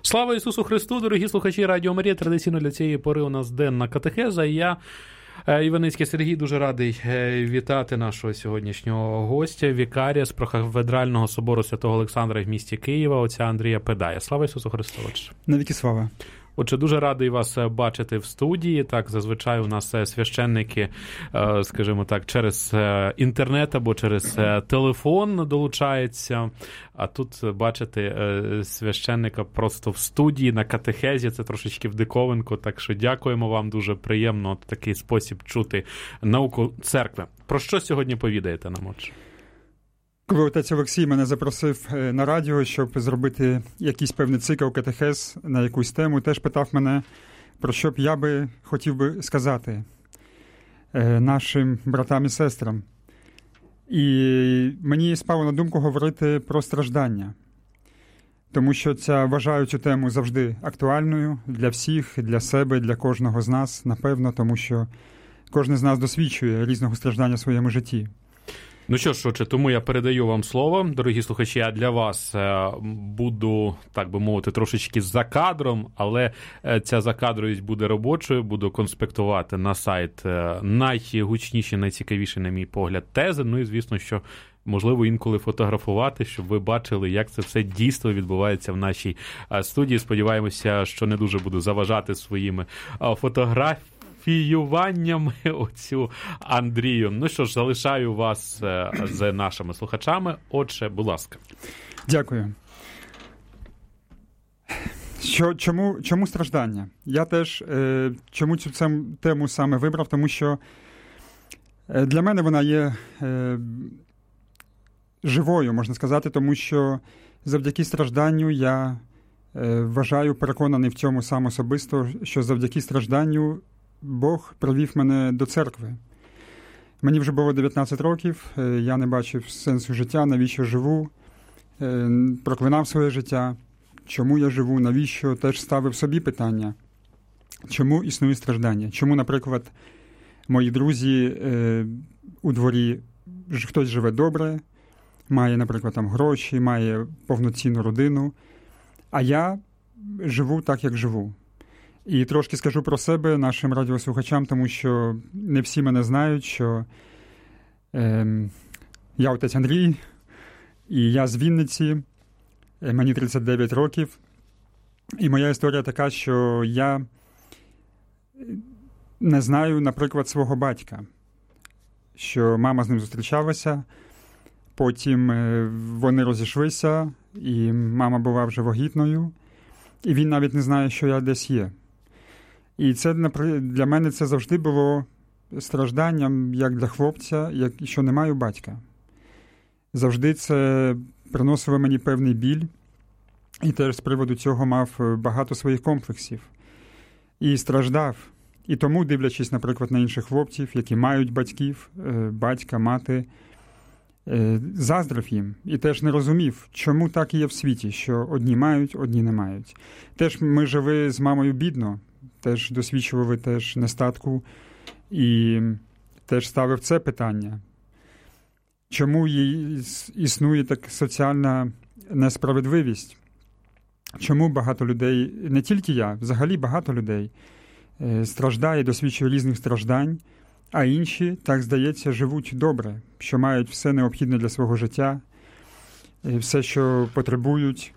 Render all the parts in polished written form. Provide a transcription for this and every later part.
Слава Ісусу Христу, дорогі слухачі Радіо Марія. Традиційно для цієї пори у нас денна катехеза. І я, Іваницький Сергій, дуже радий вітати нашого сьогоднішнього гостя, вікарія з Прокафедрального собору Святого Олександра в місті Києва, отця Андрія Педая. Слава Ісусу Христу, отче. Навіки слава. Отже, дуже радий вас бачити в студії. Так, зазвичай у нас священники, скажімо так, через інтернет або через телефон долучаються. А тут бачити священника просто в студії, на катехезі, це трошечки в диковинку. Так що дякуємо вам, дуже приємно такий спосіб чути науку церкви. Про що сьогодні повідаєте нам, отче? Коли отець Олексій мене запросив на радіо, щоб зробити якийсь певний цикл катехез на якусь тему, теж питав мене, про що б я би хотів би сказати нашим братам і сестрам. І мені спало на думку говорити про страждання, тому що вважаю цю тему завжди актуальною для всіх, для себе, для кожного з нас, напевно, тому що кожен з нас досвідчує різного страждання в своєму житті. Ну що ж, отже, тому я передаю вам слово, дорогі слухачі, я для вас буду, так би мовити, трошечки за кадром, але ця закадровість буде робочою, буду конспектувати на сайт найгучніші, найцікавіші, на мій погляд, тези, ну і, звісно, що можливо інколи фотографувати, щоб ви бачили, як це все дійсно відбувається в нашій студії. Сподіваємося, що не дуже буду заважати своїми фотографіюваннями оцю Андрію. Ну що ж, залишаю вас з нашими слухачами. Отже, будь ласка. Дякую. Чому страждання? Я теж чому цю тему саме вибрав, тому що для мене вона є живою, можна сказати, тому що завдяки стражданню я вважаю, переконаний в цьому сам особисто, що завдяки стражданню Бог привів мене до церкви. Мені вже було 19 років, я не бачив сенсу життя, навіщо живу, проклинав своє життя, чому я живу, навіщо, теж ставив собі питання, чому існує страждання, чому, наприклад, мої друзі у дворі хтось живе добре, має, наприклад, там гроші, має повноцінну родину, а я живу так, як живу. І трошки скажу про себе нашим радіослухачам, тому що не всі мене знають, що я отець Андрій, і я з Вінниці, мені 39 років. І моя історія така, що я не знаю, наприклад, свого батька, що мама з ним зустрічалася, потім вони розійшлися, і мама була вже вагітною, і він навіть не знає, що я десь є. І це для мене це завжди було стражданням, як для хлопця, що не маю батька. Завжди це приносило мені певний біль, і теж з приводу цього мав багато своїх комплексів. І страждав. І тому, дивлячись, наприклад, на інших хлопців, які мають батьків, батька, мати, заздрив їм і теж не розумів, чому так і є в світі, що одні мають, одні не мають. Теж ми жили з мамою бідно, теж досвідчували теж нестатку і теж ставив це питання. Чому існує так соціальна несправедливість? Чому багато людей, не тільки я, взагалі багато людей страждає, досвідчує різних страждань, а інші, так здається, живуть добре, що мають все необхідне для свого життя, все, що потребують.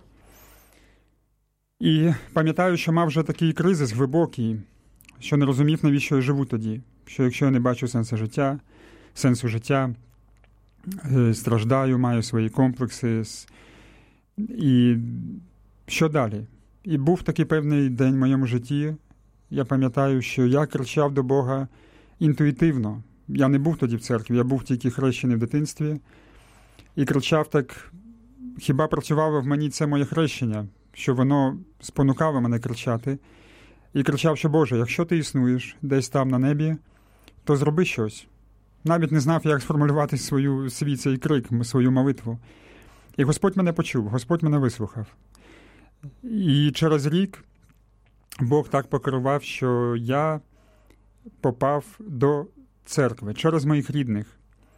І пам'ятаю, що мав вже такий кризис глибокий, що не розумів, навіщо я живу тоді, що якщо я не бачу сенсу життя, страждаю, маю свої комплекси, і що далі? І був такий певний день в моєму житті, я пам'ятаю, що я кричав до Бога інтуїтивно. Я не був тоді в церкві, я був тільки хрещений в дитинстві. І кричав так, хіба працювало в мені це моє хрещення, що воно спонукало мене кричати. І кричав, що Боже, якщо ти існуєш десь там на небі, то зроби щось. Навіть не знав, як сформулювати свій цей крик, свою молитву. І Господь мене почув, Господь мене вислухав. І через рік Бог так покерував, що я попав до церкви через моїх рідних.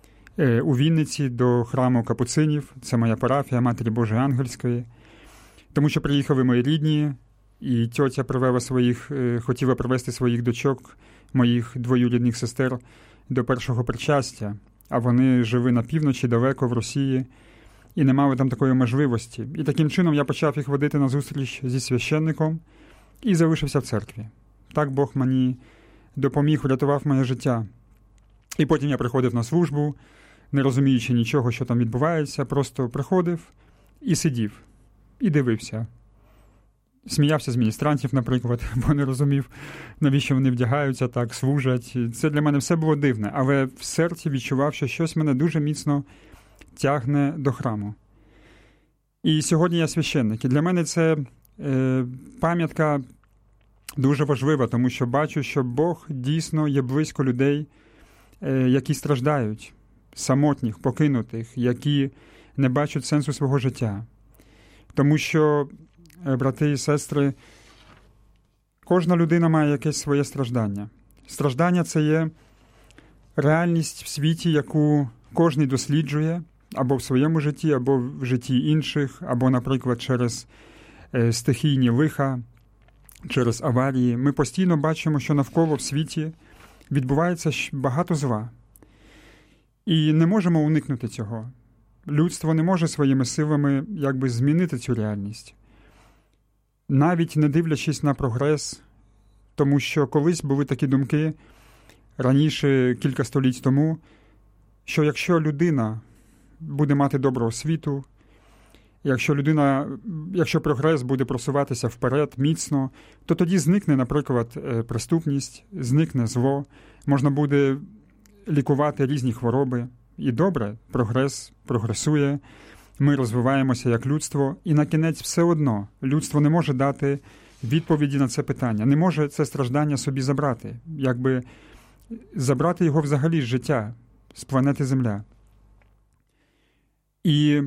У Вінниці до храму Капуцинів, це моя парафія Матері Божої Ангельської. Тому що приїхали мої рідні, і тьотя хотіла привезти своїх дочок, моїх двоюрідних сестер, до першого причастя, а вони жили на півночі, далеко в Росії, і не мали там такої можливості. І таким чином я почав їх водити на зустріч зі священником і залишився в церкві. Так Бог мені допоміг, врятував моє життя. І потім я приходив на службу, не розуміючи нічого, що там відбувається, просто приходив і сидів, і дивився. Сміявся з міністрантів, наприклад, бо не розумів, навіщо вони вдягаються так, служать. Це для мене все було дивне, але в серці відчував, що щось мене дуже міцно тягне до храму. І сьогодні я священник. І для мене це пам'ятка дуже важлива, тому що бачу, що Бог дійсно є близько людей, які страждають, самотніх, покинутих, які не бачать сенсу свого життя. Тому що, брати і сестри, кожна людина має якесь своє страждання. Страждання – це є реальність в світі, яку кожен досліджує, або в своєму житті, або в житті інших, або, наприклад, через стихійні лиха, через аварії. Ми постійно бачимо, що навколо в світі відбувається багато зла. І не можемо уникнути цього. Людство не може своїми силами якби змінити цю реальність. Навіть не дивлячись на прогрес, тому що колись були такі думки, раніше, кілька століть тому, що якщо людина буде мати добру освіту, якщо прогрес буде просуватися вперед міцно, то тоді зникне, наприклад, преступність, зникне зло, можна буде лікувати різні хвороби. І добре, прогрес прогресує, ми розвиваємося як людство, і на кінець все одно людство не може дати відповіді на це питання, не може це страждання собі забрати, якби забрати його взагалі з життя, з планети Земля. І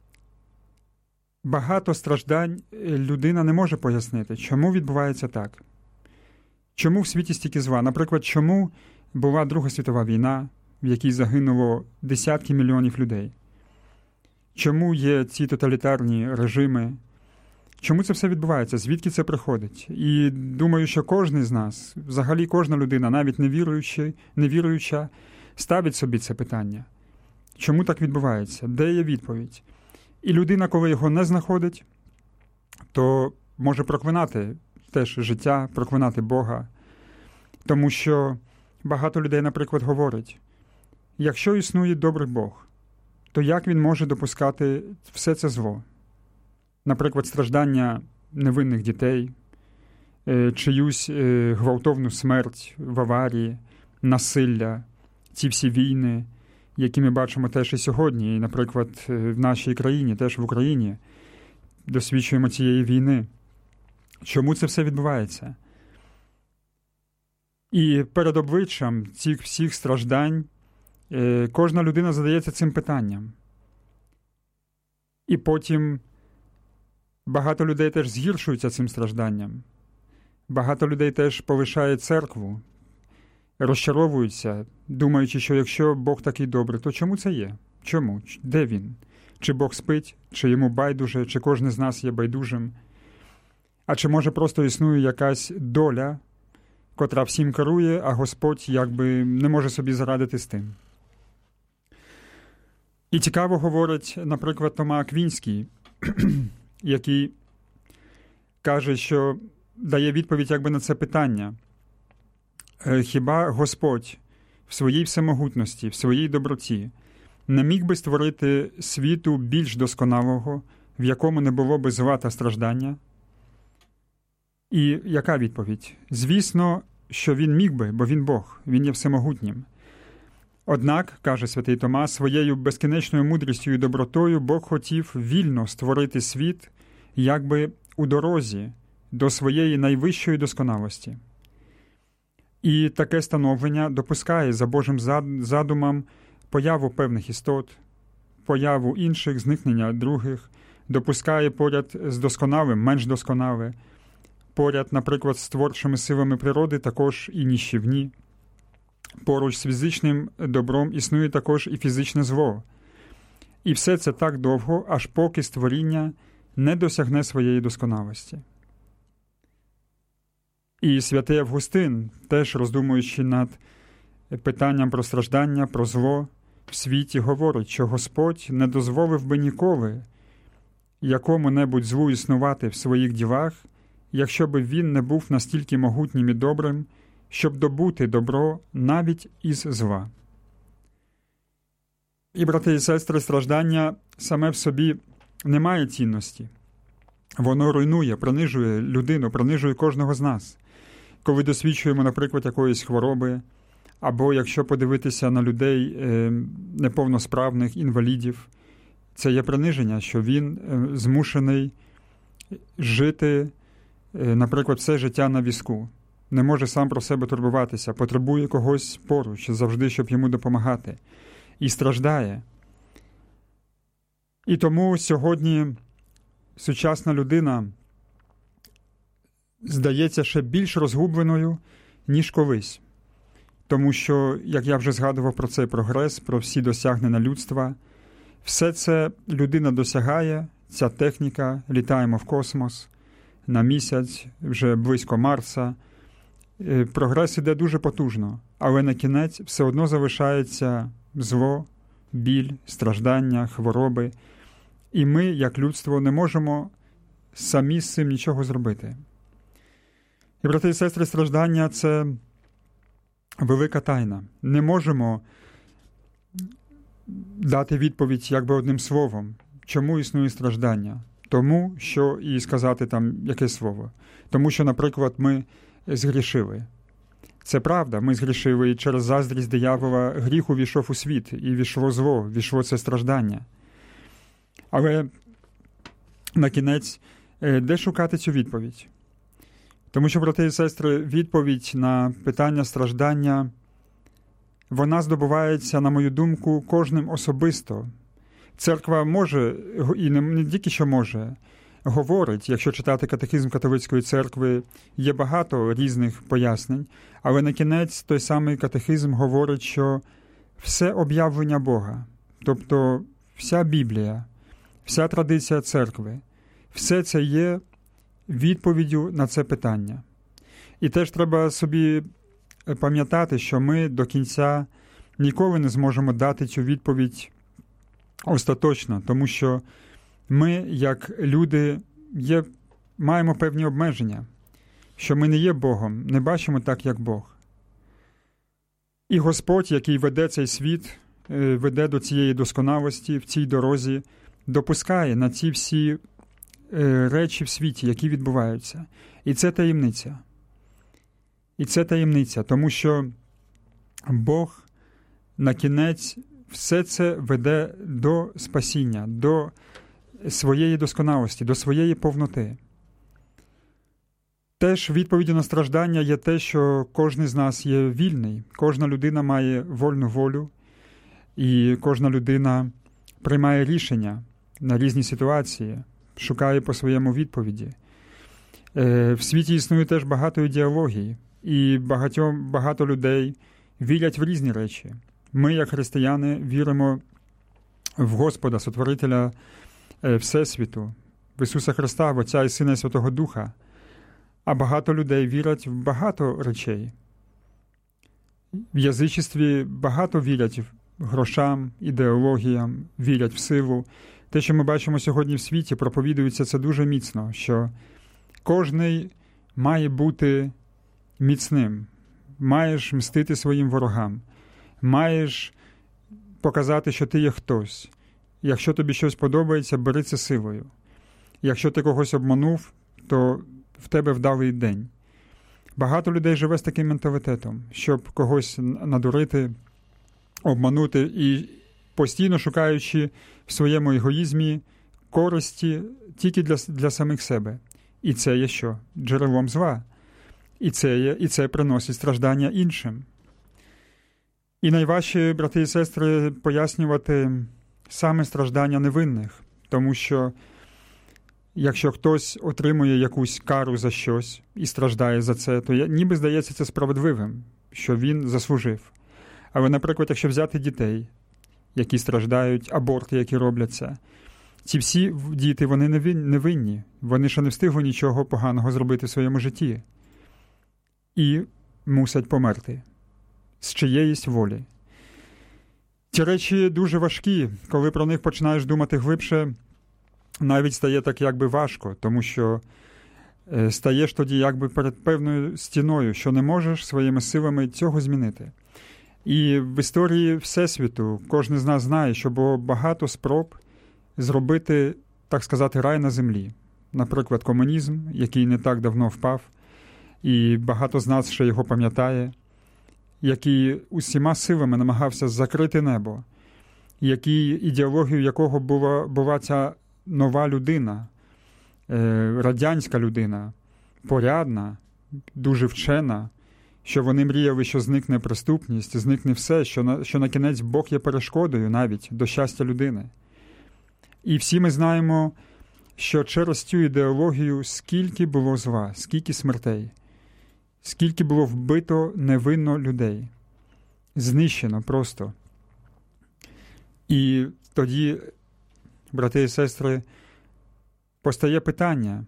багато страждань людина не може пояснити, чому відбувається так. Чому в світі стільки зла? Наприклад, чому була Друга світова війна, в якій загинуло десятки мільйонів людей? Чому є ці тоталітарні режими? Чому це все відбувається? Звідки це приходить? І думаю, що кожен з нас, взагалі кожна людина, навіть невіруюча, ставить собі це питання. Чому так відбувається? Де є відповідь? І людина, коли його не знаходить, то може проклинати теж життя, проклинати Бога. Тому що багато людей, наприклад, говорять, якщо існує добрий Бог, то як він може допускати все це зло? Наприклад, страждання невинних дітей, чиюсь гвалтовну смерть в аварії, насилля, ці всі війни, які ми бачимо теж і сьогодні, і, наприклад, в нашій країні, теж в Україні, досвідчуємо цієї війни. Чому це все відбувається? І перед обличчям цих всіх страждань кожна людина задається цим питанням. І потім багато людей теж згіршуються цим стражданням. Багато людей теж полишає церкву, розчаровуються, думаючи, що якщо Бог такий добрий, то чому це є? Чому? Де він? Чи Бог спить? Чи йому байдуже? Чи кожен з нас є байдужим? А чи може просто існує якась доля, котра всім керує, а Господь якби не може собі зарадити з тим? І цікаво говорить, наприклад, Тома Аквінський, який каже, що дає відповідь якби на це питання. Хіба Господь в своїй всемогутності, в своїй доброті не міг би створити світу більш досконалого, в якому не було би зла та страждання? І яка відповідь? Звісно, що він міг би, бо він Бог, він є всемогутнім. Однак, каже святий Тома, своєю безкінечною мудрістю і добротою Бог хотів вільно створити світ, якби у дорозі до своєї найвищої досконалості. І таке становлення допускає за Божим задумом появу певних істот, появу інших, зникнення других, допускає поряд з досконалим менш досконале, поряд, наприклад, з творчими силами природи також і ніщівні. Поруч з фізичним добром існує також і фізичне зло. І все це так довго, аж поки створіння не досягне своєї досконалості. І святий Августин, теж роздумуючи над питанням про страждання, про зло в світі, говорить, що Господь не дозволив би ніколи якому-небудь злу існувати в своїх ділах, якщо би він не був настільки могутнім і добрим, щоб добути добро навіть із зла. І, брати і сестри, страждання саме в собі не має цінності. Воно руйнує, принижує людину, принижує кожного з нас. Коли досвідчуємо, наприклад, якоїсь хвороби, або якщо подивитися на людей неповносправних, інвалідів, це є приниження, що він змушений жити, наприклад, все життя на візку. Не може сам про себе турбуватися, потребує когось поруч, завжди, щоб йому допомагати. І страждає. І тому сьогодні сучасна людина здається ще більш розгубленою, ніж колись. Тому що, як я вже згадував про цей прогрес, про всі досягнення людства, все це людина досягає, ця техніка, літаємо в космос, на місяць, вже близько Марса. Прогрес іде дуже потужно, але на кінець все одно залишається зло, біль, страждання, хвороби. І ми, як людство, не можемо самі з цим нічого зробити. І, брати і сестри, страждання – це велика тайна. Не можемо дати відповідь якби одним словом, чому існує страждання. Тому, що і сказати там яке слово. Тому що, наприклад, ми згрішили. Це правда, ми згрішили, і через заздрість диявола гріх увійшов у світ, і війшло зло, війшло це страждання. Але на кінець, де шукати цю відповідь? Тому що, брати і сестри, відповідь на питання страждання, вона здобувається, на мою думку, кожним особисто. Церква може, і не тільки що може, говорить, якщо читати катехизм католицької церкви, є багато різних пояснень, але на кінець той самий катехизм говорить, що все об'явлення Бога, тобто вся Біблія, вся традиція церкви, все це є відповіддю на це питання. І теж треба собі пам'ятати, що ми до кінця ніколи не зможемо дати цю відповідь остаточно, тому що ми, як люди, маємо певні обмеження, що ми не є Богом, не бачимо так, як Бог. І Господь, який веде цей світ, веде до цієї досконалості в цій дорозі, допускає на ці всі речі в світі, які відбуваються. І це таємниця. І це таємниця, тому що Бог на кінець все це веде до спасіння, до своєї досконалості, до своєї повноти. Теж відповіддю на страждання є те, що кожен з нас є вільний, кожна людина має вольну волю, і кожна людина приймає рішення на різні ситуації, шукає по своєму відповіді. В світі існує теж багато ідеологій, і багато людей вірять в різні речі. Ми, як християни, віримо в Господа, Сотворителя Всесвіту, в Ісуса Христа, в Отця і Сина і Святого Духа. А багато людей вірять в багато речей. В язичестві багато вірять в грошам, ідеологіям, вірять в силу. Те, що ми бачимо сьогодні в світі, проповідується це дуже міцно, що кожний має бути міцним, маєш мстити своїм ворогам, маєш показати, що ти є хтось. Якщо тобі щось подобається, бери це силою. Якщо ти когось обманув, то в тебе вдалий день. Багато людей живе з таким менталітетом, щоб когось надурити, обманути і постійно шукаючи в своєму егоїзмі користі тільки для самих себе. І це є що? Джерелом зла. І це приносить страждання іншим. І найважче, брати і сестри, пояснювати саме страждання невинних, тому що якщо хтось отримує якусь кару за щось і страждає за це, то ніби здається це справедливим, що він заслужив. Але, наприклад, якщо взяти дітей, які страждають, аборти, які робляться, Ці всі діти, вони невинні. Вони ще не встигли нічого поганого зробити в своєму житті. І мусять померти. З чиєїсь волі. Ці речі дуже важкі. Коли про них починаєш думати глибше, навіть стає так якби важко, тому що стаєш тоді якби перед певною стіною, що не можеш своїми силами цього змінити. І в історії Всесвіту кожен з нас знає, що було багато спроб зробити, так сказати, рай на землі. Наприклад, комунізм, який не так давно впав, і багато з нас ще його пам'ятає, який усіма силами намагався закрити небо, ідеологією якого була ця нова людина, радянська людина, порядна, дуже вчена, що вони мріяли, що зникне преступність, зникне все, що на кінець Бог є перешкодою навіть до щастя людини. І всі ми знаємо, що через цю ідеологію скільки було зла, скільки смертей, скільки було вбито невинно людей, знищено просто. І тоді, брати і сестри, постає питання,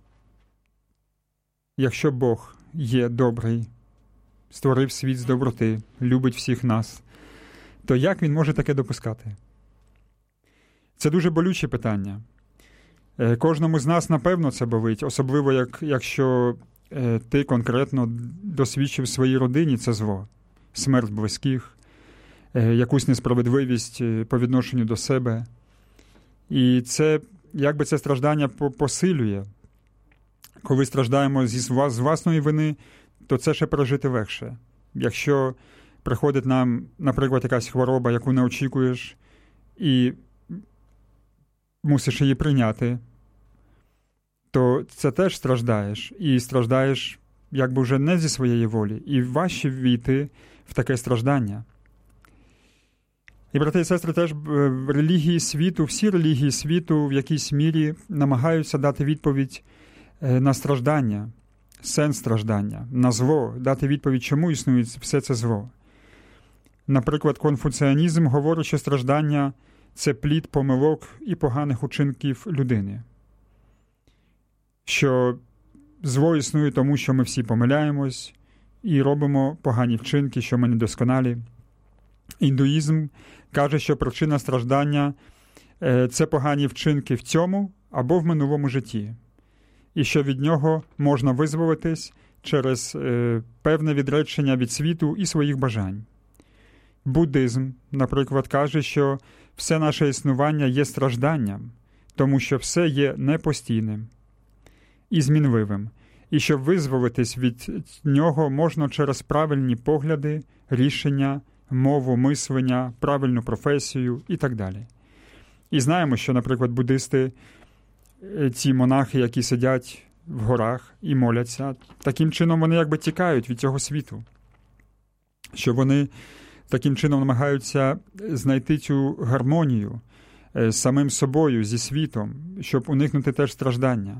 якщо Бог є добрий, створив світ з доброти, любить всіх нас, то як він може таке допускати? Це дуже болюче питання. Кожному з нас, напевно, це болить, особливо, якщо ти конкретно досвідчив в своїй родині це зло, смерть близьких, якусь несправедливість по відношенню до себе. І це, якби це страждання посилює. Коли страждаємо з власної вини, то це ще пережити легше. Якщо приходить нам, наприклад, якась хвороба, яку не очікуєш, і мусиш її прийняти, то це теж страждаєш. І страждаєш, якби вже не зі своєї волі. І важче війти в таке страждання. І, брати і сестри, теж релігії світу, всі релігії світу в якійсь мірі намагаються дати відповідь на страждання, сенс страждання, на зло, дати відповідь, чому існує все це зло. Наприклад, конфуціанізм говорить, що страждання – це плід помилок і поганих учинків людини. Що зло існує тому, що ми всі помиляємось і робимо погані вчинки, що ми недосконалі. Індуїзм каже, що причина страждання – це погані вчинки в цьому або в минулому житті. І що від нього можна визволитись через певне відречення від світу і своїх бажань. Буддизм, наприклад, каже, що все наше існування є стражданням, тому що все є непостійним і змінливим, і щоб визволитись від нього можна через правильні погляди, рішення, мову, мислення, правильну професію і так далі. І знаємо, що, наприклад, буддисти, ці монахи, які сидять в горах і моляться, таким чином вони якби тікають від цього світу. Що вони таким чином намагаються знайти цю гармонію з самим собою, зі світом, щоб уникнути теж страждання.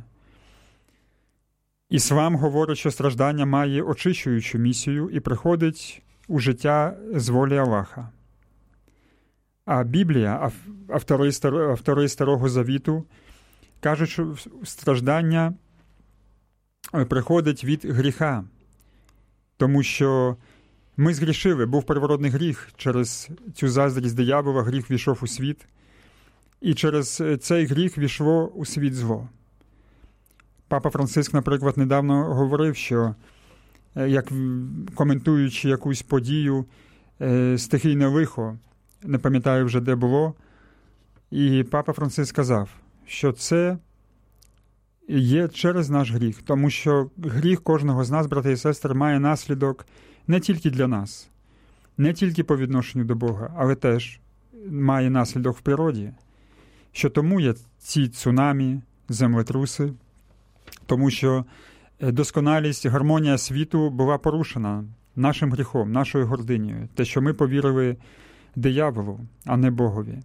Іслам говорить, що страждання має очищуючу місію і приходить у життя з волі Аллаха. А Біблія, автори Старого Завіту, кажуть, що страждання приходить від гріха, тому що ми згрішили, був первородний гріх, через цю заздрість диявола гріх війшов у світ, і через цей гріх війшло у світ зло. Папа Франциск, наприклад, недавно говорив, що, як коментуючи якусь подію, стихійне лихо, не пам'ятаю вже, де було, і папа Франциск сказав, що це є через наш гріх, тому що гріх кожного з нас, брати і сестри, має наслідок не тільки для нас, не тільки по відношенню до Бога, але теж має наслідок в природі, що тому є ці цунамі, землетруси, тому що досконалість, гармонія світу була порушена нашим гріхом, нашою гординею, те, що ми повірили дияволу, а не Богові.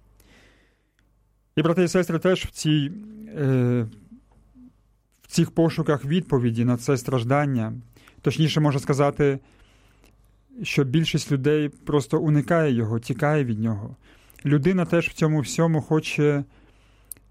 І, брати і сестри, теж в цих пошуках відповіді на це страждання, точніше, можна сказати, що більшість людей просто уникає його, тікає від нього. Людина теж в цьому всьому хоче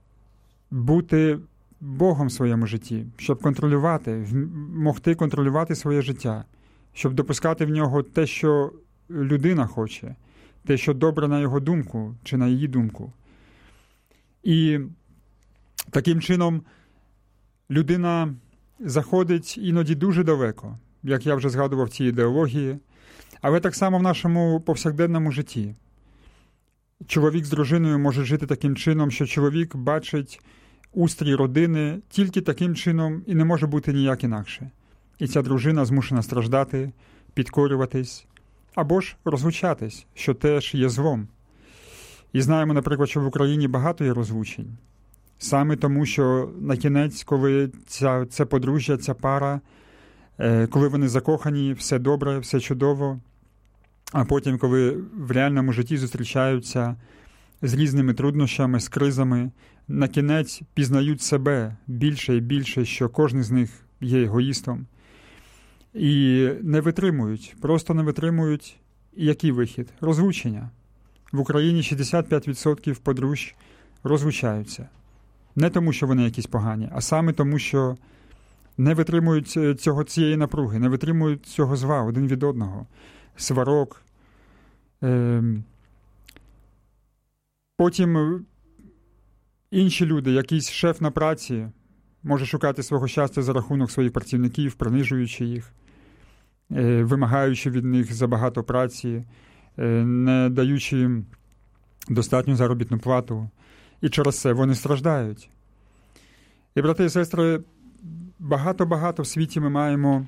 бути Богом в своєму житті, щоб контролювати, могти контролювати своє життя, щоб допускати в нього те, що людина хоче, те, що добре на його думку чи на її думку. І таким чином людина заходить іноді дуже далеко, як я вже згадував, ці ідеології, але так само в нашому повсякденному житті. Чоловік з дружиною може жити таким чином, що чоловік бачить устрій родини тільки таким чином і не може бути ніяк інакше. І ця дружина змушена страждати, підкорюватись, або ж розлучатись, що теж є злом. І знаємо, наприклад, що в Україні багато є розлучень. Саме тому, що на кінець, коли це подружжя, ця пара, коли вони закохані, все добре, все чудово, а потім, коли в реальному житті зустрічаються з різними труднощами, з кризами, на кінець пізнають себе більше і більше, що кожен з них є егоїстом. І не витримують, просто не витримують. І який вихід? Розлучення. В Україні 65% подружжя розлучаються. Не тому, що вони якісь погані, а саме тому, що не витримують цієї напруги, не витримують цього зла один від одного. Сварок. Потім інші люди, якийсь шеф на праці, може шукати свого щастя за рахунок своїх працівників, принижуючи їх, вимагаючи від них забагато праці, не даючи їм достатню заробітну плату. І через це вони страждають. І, брати і сестри, багато-багато в світі ми маємо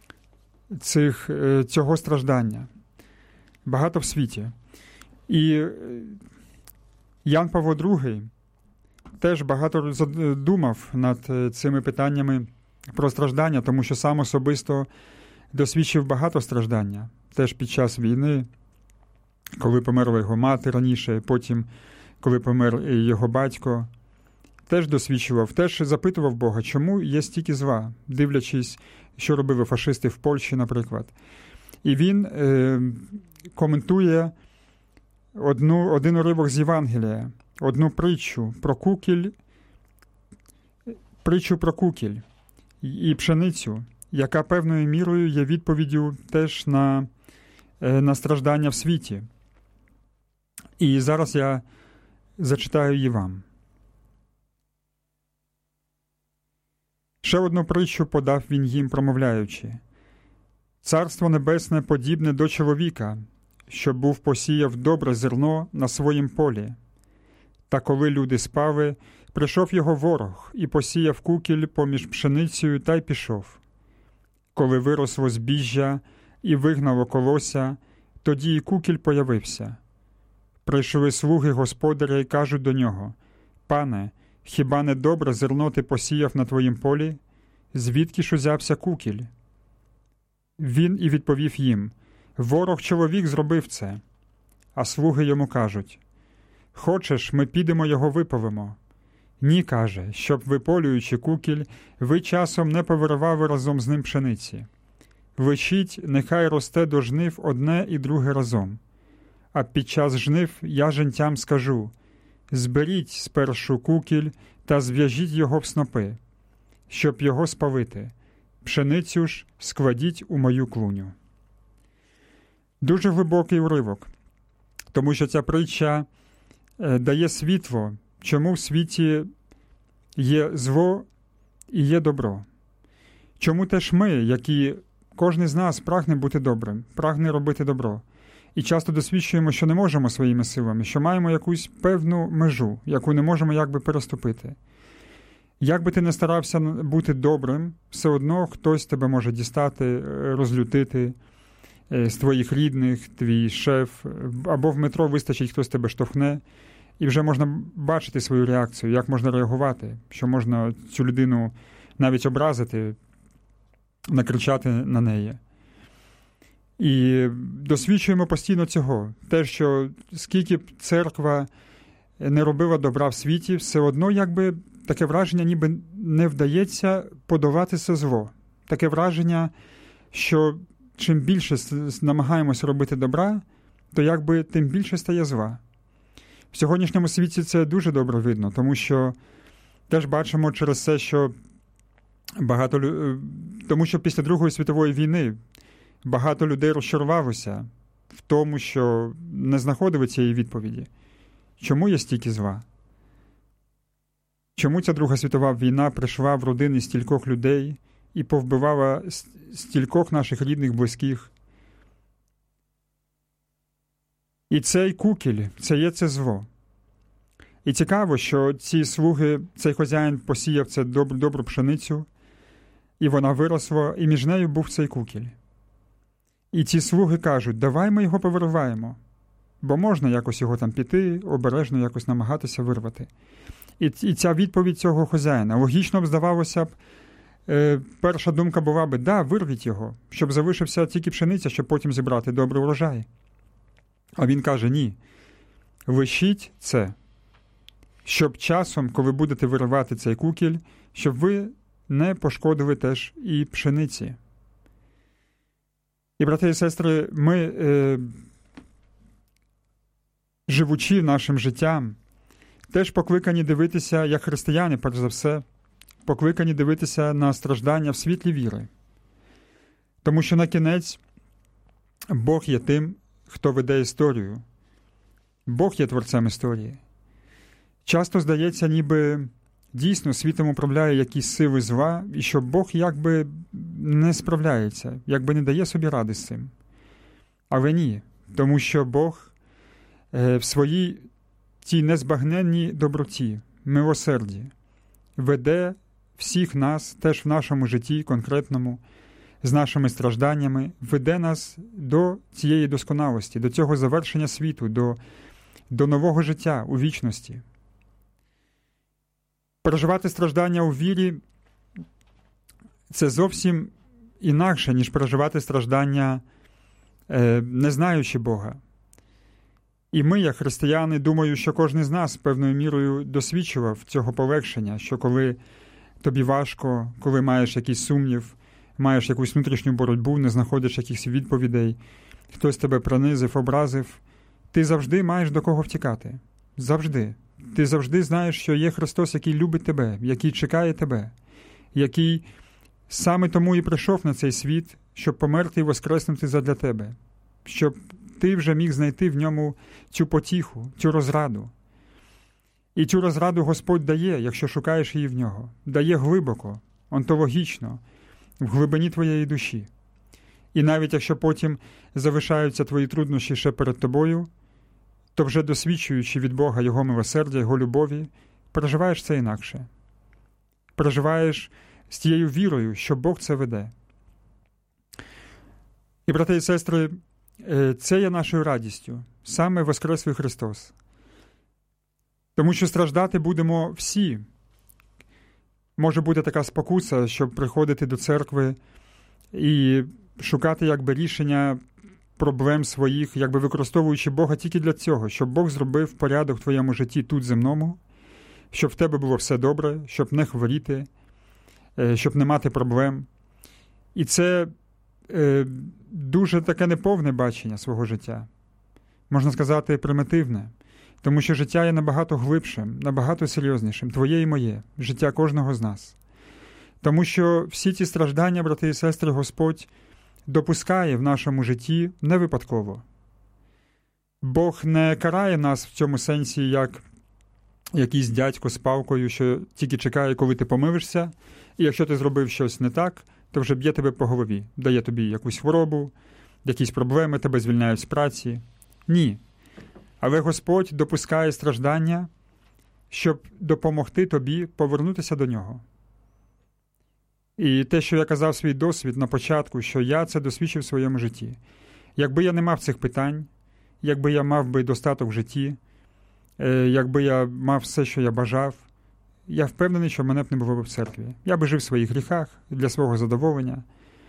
цього страждання. Багато в світі. І Ян Павло II теж багато думав над цими питаннями про страждання, тому що сам особисто досвідчив багато страждання. Теж під час війни, коли померла його мати раніше, потім, коли помер його батько, теж досвідчував, теж запитував Бога, чому є стільки зла, дивлячись, що робили фашисти в Польщі, наприклад. І він коментує один уривок з Євангелія, одну притчу про кукіль і пшеницю, яка певною мірою є відповіддю теж на страждання в світі. І зараз я зачитаю її вам. Ще одну притчу подав він їм, промовляючи. Царство небесне подібне до чоловіка, що був посіяв добре зерно на своїм полі. Та коли люди спали, прийшов його ворог і посіяв кукіль поміж пшеницею та й пішов. Коли виросло збіжжя і вигнало колося, тоді і кукіль появився. Прийшли слуги господаря і кажуть до нього: «Пане, хіба не добре зерно ти посіяв на твоїм полі? Звідки ж узявся кукіль?» Він і відповів їм: «Ворог-чоловік зробив це». А слуги йому кажуть: «Хочеш, ми підемо його виполимо?» «Ні, – каже, – щоб, виполюючи кукіль, ви часом не повиривали разом з ним пшениці. Лишіть, нехай росте до жнив одне і друге разом. А під час жнив я жентям скажу: зберіть спершу кукіль та зв'яжіть його в снопи, щоб його спалити. Пшеницю ж складіть у мою клуню». Дуже глибокий уривок, тому що ця притча дає світло, чому в світі є зло і є добро. Чому теж ми, які кожен з нас прагне бути добрим, прагне робити добро. І часто досвідчуємо, що не можемо своїми силами, що маємо якусь певну межу, яку не можемо якби переступити. Як би ти не старався бути добрим, все одно хтось тебе може дістати, розлютити, з твоїх рідних, твій шеф, або в метро вистачить, хтось тебе штовхне, і вже можна бачити свою реакцію, як можна реагувати, що можна цю людину навіть образити, накричати на неї. І досвідчуємо постійно цього. Те, що скільки б церква не робила добра в світі, все одно якби таке враження, ніби не вдається подолати це зло. Таке враження, що чим більше намагаємося робити добра, то якби тим більше стає зла. В сьогоднішньому світі це дуже добре видно, тому що теж бачимо через це, що тому що після Другої світової війни багато людей розчарувалося в тому, що не знаходили цієї відповіді. Чому є стільки зла? Чому ця Друга світова війна прийшла в родини стількох людей і повбивала стількох наших рідних, близьких? І цей кукіль, це є це зло. І цікаво, що ці слуги, цей хазяїн посіяв це добру пшеницю, і вона виросла, і між нею був цей кукіль. І ці слуги кажуть, давай ми його повириваємо, бо можна якось його там піти, обережно якось намагатися вирвати. І ця відповідь цього хазяїна. Логічно б здавалося б, перша думка була б, да, вирвіть його, щоб залишився тільки пшениця, щоб потім зібрати добрий урожай. А він каже, ні, лишіть це, щоб часом, коли будете виривати цей кукіль, щоб ви не пошкодили теж і пшениці. І, брати і сестри, ми, живучи нашим життям, теж покликані дивитися, як християни, перш за все, покликані дивитися на страждання в світлі віри. Тому що на кінець Бог є тим, хто веде історію. Бог є творцем історії. Часто здається, ніби дійсно світом управляє якісь сили зла, і що Бог якби не справляється, якби не дає собі ради з цим. Але ні, тому що Бог в своїй тій незбагненній доброті, милосерді веде всіх нас, теж в нашому житті конкретному, з нашими стражданнями, веде нас до цієї досконалості, до цього завершення світу, до нового життя у вічності. Переживати страждання у вірі – це зовсім інакше, ніж переживати страждання, не знаючи Бога. І ми, як християни, думаю, що кожен з нас певною мірою досвідчував цього полегшення, що коли тобі важко, коли маєш якийсь сумнів, маєш якусь внутрішню боротьбу, не знаходиш якихось відповідей, хтось тебе принизив, образив, ти завжди маєш до кого втікати. Завжди. Ти завжди знаєш, що є Христос, який любить тебе, який чекає тебе, який саме тому і прийшов на цей світ, щоб померти і воскреснути задля тебе, щоб ти вже міг знайти в ньому цю потіху, цю розраду. І цю розраду Господь дає, якщо шукаєш її в нього. Дає глибоко, онтологічно, в глибині твоєї душі. І навіть якщо потім залишаються твої труднощі ще перед тобою, то вже досвідчуючи від Бога Його милосердя, Його любові, переживаєш це інакше. Переживаєш з тією вірою, що Бог це веде. І, брати і сестри, це є нашою радістю, саме Воскреслий Христос. Тому що страждати будемо всі. Може бути така спокуса, щоб приходити до церкви і шукати якби рішення проблем своїх, якби використовуючи Бога тільки для цього, щоб Бог зробив порядок в твоєму житті тут земному, щоб в тебе було все добре, щоб не хворіти, щоб не мати проблем. І це дуже таке неповне бачення свого життя. Можна сказати, примітивне. Тому що життя є набагато глибшим, набагато серйознішим, твоє і моє, життя кожного з нас. Тому що всі ці страждання, брати і сестри, Господь допускає в нашому житті не випадково. Бог не карає нас в цьому сенсі, як якийсь дядько з палкою, що тільки чекає, коли ти помилишся, і якщо ти зробив щось не так, то вже б'є тебе по голові, дає тобі якусь хворобу, якісь проблеми, тебе звільняють з праці. Ні. Але Господь допускає страждання, щоб допомогти тобі повернутися до Нього. І те, що я казав свій досвід на початку, що я це досвідчив в своєму житті. Якби я не мав цих питань, якби я мав би достаток в житті, якби я мав все, що я бажав, я впевнений, що мене б не було в церкві. Я би жив в своїх гріхах для свого задоволення.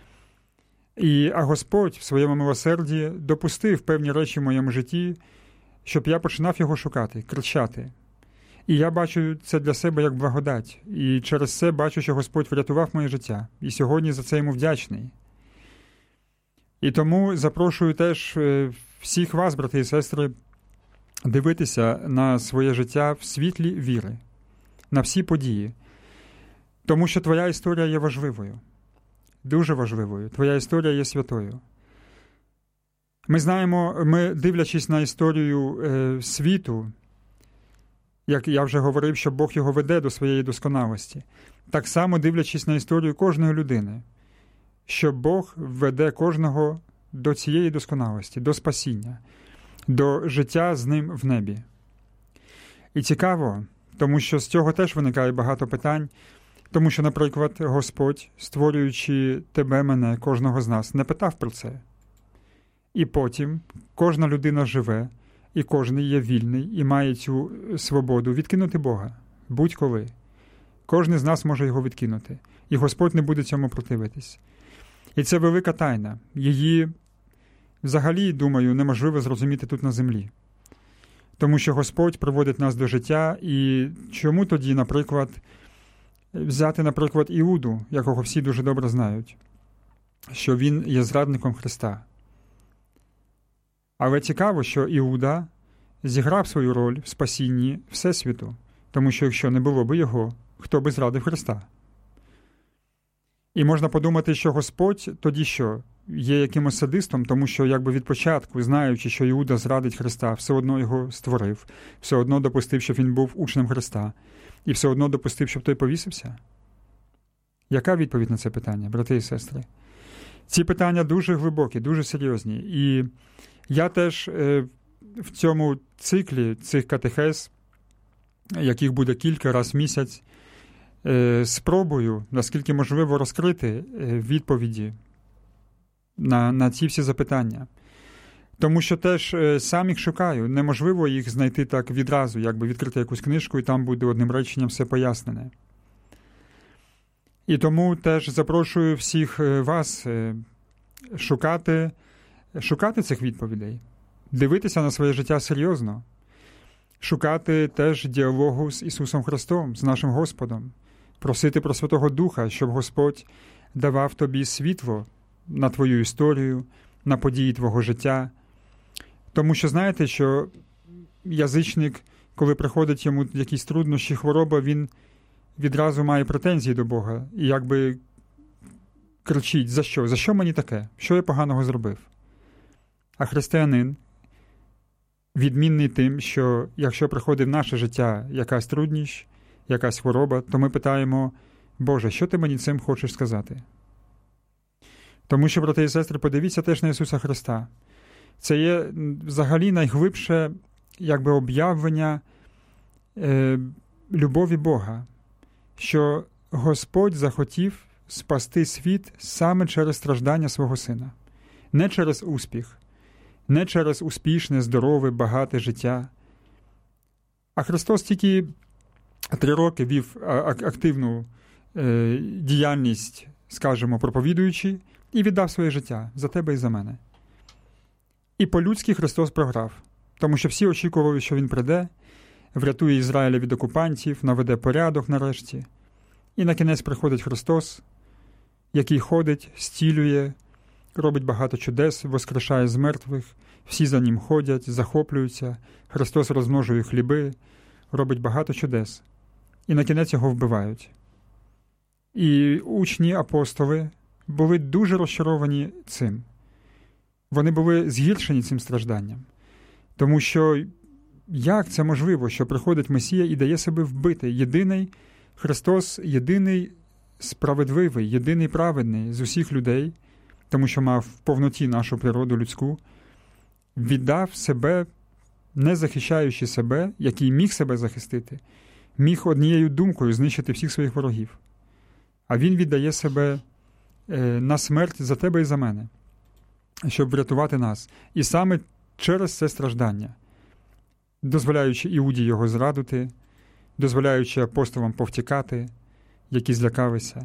А Господь в своєму милосерді допустив певні речі в моєму житті, щоб я починав його шукати, кричати. І я бачу це для себе як благодать. І через це бачу, що Господь врятував моє життя. І сьогодні за це йому вдячний. І тому запрошую теж всіх вас, брати і сестри, дивитися на своє життя в світлі віри. на всі події. Тому що твоя історія є важливою, дуже важливою. Твоя історія є святою. Ми знаємо, ми, дивлячись на історію світу, як я вже говорив, що Бог його веде до своєї досконалості, так само дивлячись на історію кожної людини, що Бог веде кожного до цієї досконалості, до спасіння, до життя з ним в небі. І цікаво, тому що з цього теж виникає багато питань, тому що, наприклад, Господь, створюючи тебе, мене, кожного з нас, не питав про це. І потім кожна людина живе, і кожен є вільний, і має цю свободу відкинути Бога, будь-коли. Кожен з нас може його відкинути, і Господь не буде цьому противитись. І це велика тайна. Її, взагалі, думаю, неможливо зрозуміти тут на землі. Тому що Господь приводить нас до життя, і чому тоді, наприклад, взяти, наприклад, Іуду, якого всі дуже добре знають, що він є зрадником Христа. Але цікаво, що Іуда зіграв свою роль в спасінні Всесвіту, тому що якщо не було б його, хто би зрадив Христа? І можна подумати, що Господь тоді що? Є якимось садистом, тому що якби від початку, знаючи, що Іуда зрадить Христа, все одно його створив, все одно допустив, щоб він був учнем Христа, і все одно допустив, щоб той повісився? Яка відповідь на це питання, брати і сестри? Ці питання дуже глибокі, дуже серйозні. І я теж в цьому циклі цих катехез, яких буде кілька разів в місяць, спробую, наскільки можливо, розкрити відповіді на ці всі запитання. Тому що теж сам їх шукаю. Неможливо їх знайти так відразу, якби відкрити якусь книжку, і там буде одним реченням все пояснене. І тому теж запрошую всіх вас шукати цих відповідей, дивитися на своє життя серйозно, шукати теж діалогу з Ісусом Христом, з нашим Господом, просити про Святого Духа, щоб Господь давав тобі світло на твою історію, на події твого життя. Тому що знаєте, що язичник, коли приходить йому якісь труднощі, хвороба, він відразу має претензії до Бога і якби кричить: за що? За що мені таке? Що я поганого зробив? А християнин відмінний тим, що якщо приходить в наше життя якась трудність, якась хвороба, то ми питаємо: Боже, що ти мені цим хочеш сказати? Тому що, брати і сестри, подивіться теж на Ісуса Христа. Це є взагалі найглибше якби об'явлення любові Бога, що Господь захотів спасти світ саме через страждання свого Сина. Не через успіх, не через успішне, здорове, багате життя. А Христос тільки 3 роки вів активну діяльність, скажімо, проповідуючи, і віддав своє життя за тебе і за мене. І по-людськи Христос програв, тому що всі очікували, що Він прийде, врятує Ізраїля від окупантів, наведе порядок нарешті. І на кінець приходить Христос, який ходить, зцілює, робить багато чудес, воскрешає з мертвих, всі за Ним ходять, захоплюються, Христос розмножує хліби, робить багато чудес. І на кінець його вбивають. І учні, апостоли були дуже розчаровані цим. Вони були згіршені цим стражданням. Тому що як це можливо, що приходить Месія і дає себе вбити? Єдиний Христос, єдиний справедливий, єдиний праведний з усіх людей, тому що мав в повноті нашу природу людську, віддав себе, не захищаючи себе, який міг себе захистити, міг однією думкою знищити всіх своїх ворогів. А Він віддає себе на смерть за тебе і за мене, щоб врятувати нас. І саме через це страждання, дозволяючи Іуді його зрадити, дозволяючи апостолам повтікати, які злякалися.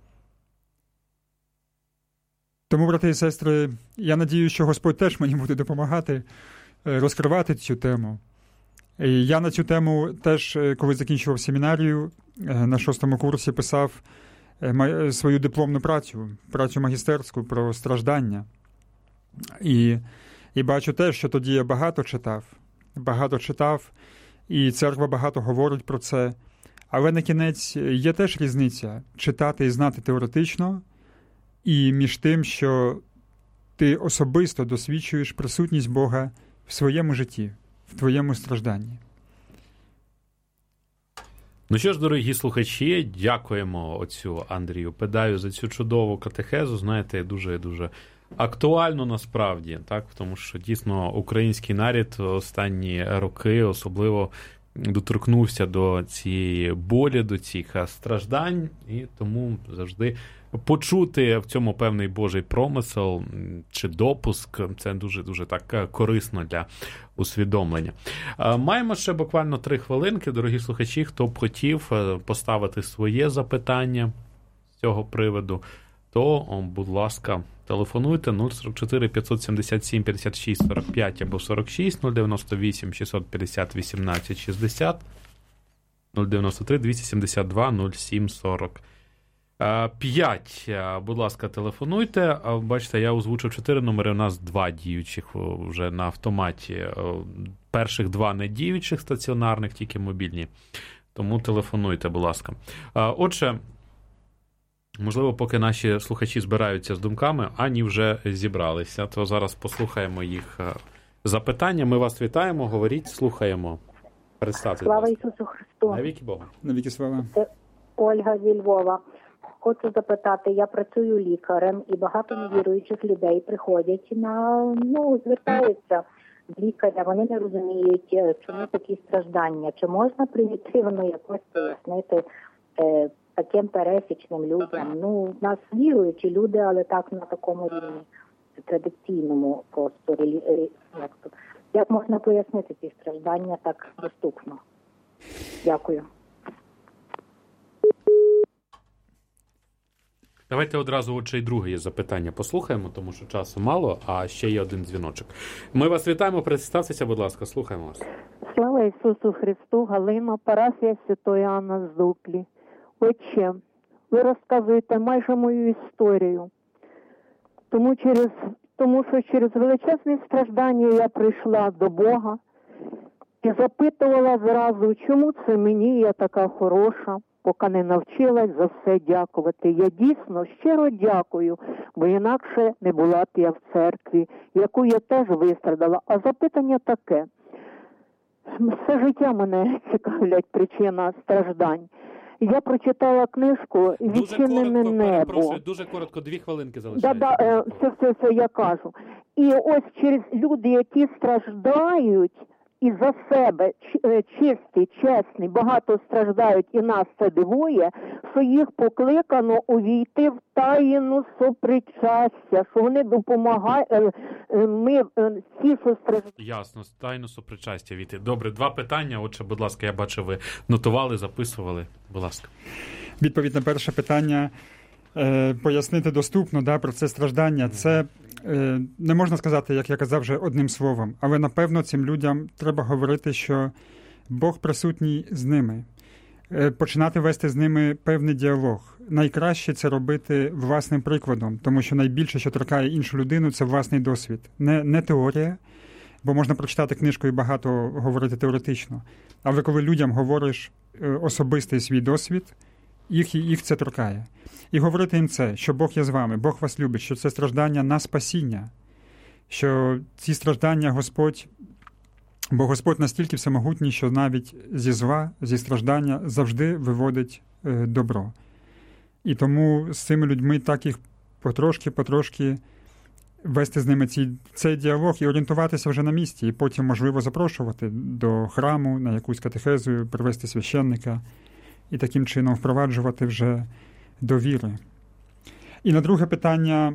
Тому, брати і сестри, я надію, що Господь теж мені буде допомагати розкривати цю тему. І я на цю тему теж, коли закінчував семінарію, на 6-му курсі писав свою дипломну працю магістерську про страждання. І бачу теж, що тоді я багато читав, і церква багато говорить про це, Але на кінець є теж різниця читати і знати теоретично, і між тим, що ти особисто досвідчуєш присутність Бога в своєму житті, в твоєму стражданні. Ну що ж, дорогі слухачі, дякуємо отцю Андрію Педаю за цю чудову катехезу. Знаєте, дуже-дуже актуально насправді, так? Тому що дійсно український народ останні роки особливо доторкнувся до цієї болі, до цих страждань, і тому завжди почути в цьому певний Божий промисел чи допуск – це дуже-дуже так корисно для усвідомлення. Маємо ще буквально 3 хвилинки, дорогі слухачі, хто б хотів поставити своє запитання з цього приводу, то, будь ласка, телефонуйте 044 577 56 45 або 46, 098 650 18 60, 093 272 07 45. Будь ласка, телефонуйте. Бачите, я озвучив 4 номери, у нас 2 діючих вже на автоматі. Перших 2 не діючих стаціонарних, тільки мобільні. Тому телефонуйте, будь ласка. Отже, можливо, поки наші слухачі збираються з думками, ані вже зібралися, то зараз послухаємо їх запитання. Ми вас вітаємо, говоріть, слухаємо. Представте. Слава Ісусу Христу! Навіки Богу. Навіки слава. Це Ольга зі Львова. Хочу запитати, я працюю лікарем, і багато невіруючих людей приходять звертаються до лікаря, вони не розуміють, чому такі страждання. Чи можна примітивно якось пояснити таким пересічним людям? У нас віруючі люди, але так на такому рівні, традиційному просторі. Як можна пояснити ці страждання так доступно? Дякую. Давайте одразу отже і друге є запитання послухаємо, тому що часу мало, а ще є один дзвіночок. Ми вас вітаємо, представтеся, будь ласка, слухаємо вас. Слава Ісусу Христу, Галина, парафія Святої Анни з Дуклі. Отче, ви розказуєте майже мою історію, тому що через величезне страждання я прийшла до Бога і запитувала зразу, чому це мені, я така хороша, поки не навчилась за все дякувати. Я дійсно щиро дякую, бо інакше не була б я в церкві, яку я теж вистрадала. А запитання таке. Все життя мене цікавлять причина страждань. Я прочитала книжку «Відчинене небо». Дуже коротко, 2 хвилинки залишається. Все, я кажу. І ось через люди, які страждають, і за себе чисті, чесні, багато страждають, і нас це дивує, що їх покликано увійти в таїну сопричастя, що вони допомагають, ми всі, що страждають. Ясно, тайну сопричастя війти. Добре, 2 питання, отже, будь ласка, я бачу, ви нотували, записували, будь ласка. Відповідь на перше питання пояснити доступно, про це страждання. Це не можна сказати, як я казав вже одним словом, але напевно цим людям треба говорити, що Бог присутній з ними. Починати вести з ними певний діалог. Найкраще це робити власним прикладом, тому що найбільше, що торкає іншу людину, це власний досвід. Не теорія, бо можна прочитати книжку і багато говорити теоретично. Але коли людям говориш особистий свій досвід, їх це торкає. І говорити їм це, що Бог є з вами, Бог вас любить, що це страждання на спасіння, що ці страждання бо Господь настільки всемогутній, що навіть зі зла, зі страждання завжди виводить добро. І тому з цими людьми так їх потрошки вести з ними цей діалог і орієнтуватися вже на місці, і потім, можливо, запрошувати до храму на якусь катехезу, привести священника і таким чином впроваджувати вже до віри. І на друге питання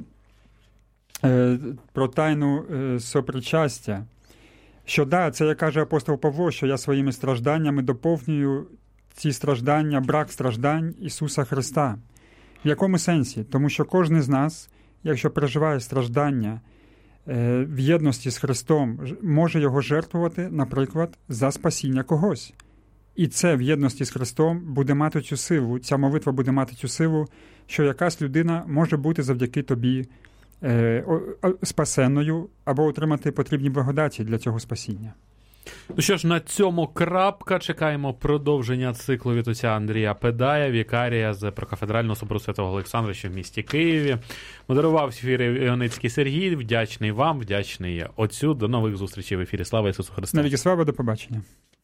про тайну сопричастя. Що це, як каже апостол Павло, що я своїми стражданнями доповнюю ці страждання, брак страждань Ісуса Христа. В якому сенсі? Тому що кожен з нас, якщо переживає страждання в єдності з Христом, може його жертвувати, наприклад, за спасіння когось. І це в єдності з Христом буде мати цю силу, ця молитва буде мати цю силу, що якась людина може бути завдяки тобі спасенною або отримати потрібні благодаті для цього спасіння. Ну що ж, на цьому крапка. Чекаємо продовження циклу від отця Андрія Педая, вікарія з Прокафедрального собору Святого Олександра, що в місті Києві. Модерував ефір Іоницький Сергій. Вдячний вам, вдячний отцю. До нових зустрічей в ефірі. Слава Ісусу Христу! Навіки слава, до побачення.